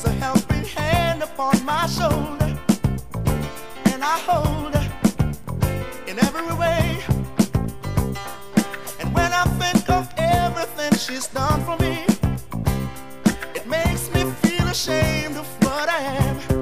a helping hand upon my shoulder, and I hold her in every way. And when I think of everything she's done for me, it makes me feel ashamed of what I am.